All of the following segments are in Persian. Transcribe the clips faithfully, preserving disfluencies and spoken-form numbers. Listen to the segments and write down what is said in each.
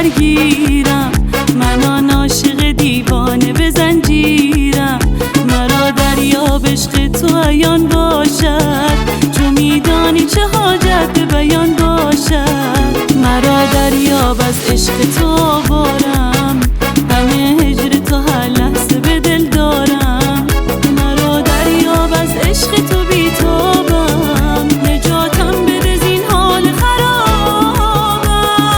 درگیرم، من آن عاشق دیوانه به زنجیرم. مرا دریاب عشق تو عیان باشد، چو میدانی چه حاجت به بیان باشد. مرا دریاب از عشق تو آوارم، غم هجر تو هر لحظه به دل دارم. مرا دریاب از عشق تو بی‌تابم، نجاتم بده زین حال خرابم.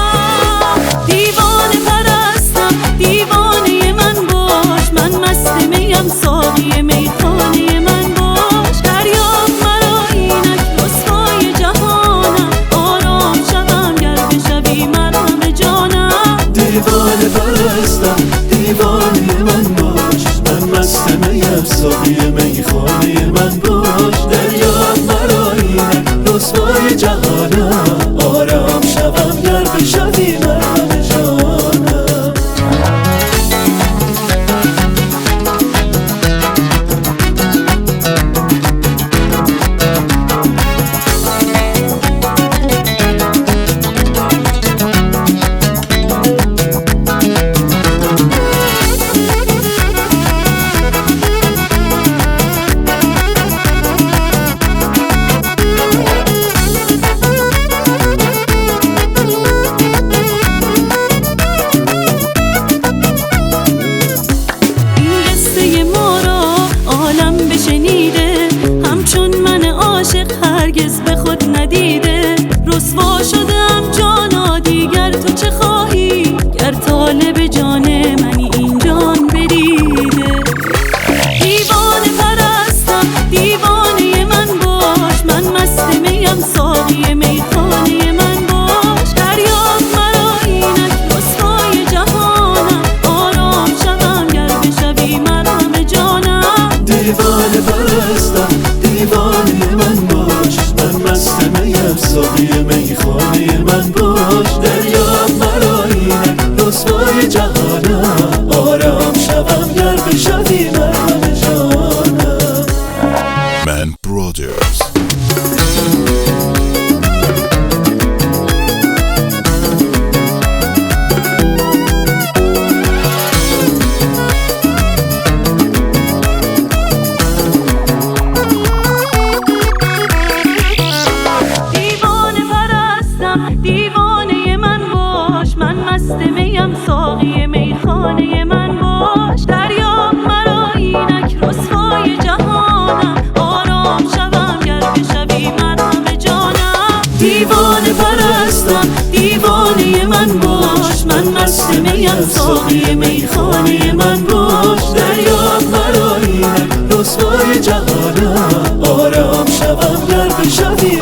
دیوانه پرستم، دیوانه من باش، من مست میم ساقی میخانه من باش. دریاب مرا اینک رسوای جهانم، آرام شوم گر بشوی مرهم جانم. دیوانه پرستم، دیوانه من باش، من مست میم ساقی میخانه من باش. دریاب مرا اینک رسوای جهانم، آرام شوم گر بشوی مرهم جانم. شنیده همچون من عاشق هرگز به خود ندیده. رسوا شدم جانا دیگر تو چه خواهی، گر طالب جان منی این جان بدیده. دیوانه پرستم، دیوانه من باش، من مست میم ساقی میخانه من باش. دریاب مرا اینک رسوای جهانم، آرام شوم گر بشوی مرهم جانم. دیوانه پرستم، دیوانه من باش، من مست میم ساقی میخانه من باش. دریاب مرا اینک رسوای جهانم، آرام شوم گر بشوی مرهم جانم. من برادرز دیوانه من باش، من مست میم ساقی میخانه من باش. دریاب مرا اینک رسوای جهانم، آرام شوم گر بشوی مرهم جانم. دیوانه پرستم، دیوانه من باش، من مست میم ساقی میخانه من باش. دریاب مرا اینک رسوای جهانم، آرام شوم گر بشوی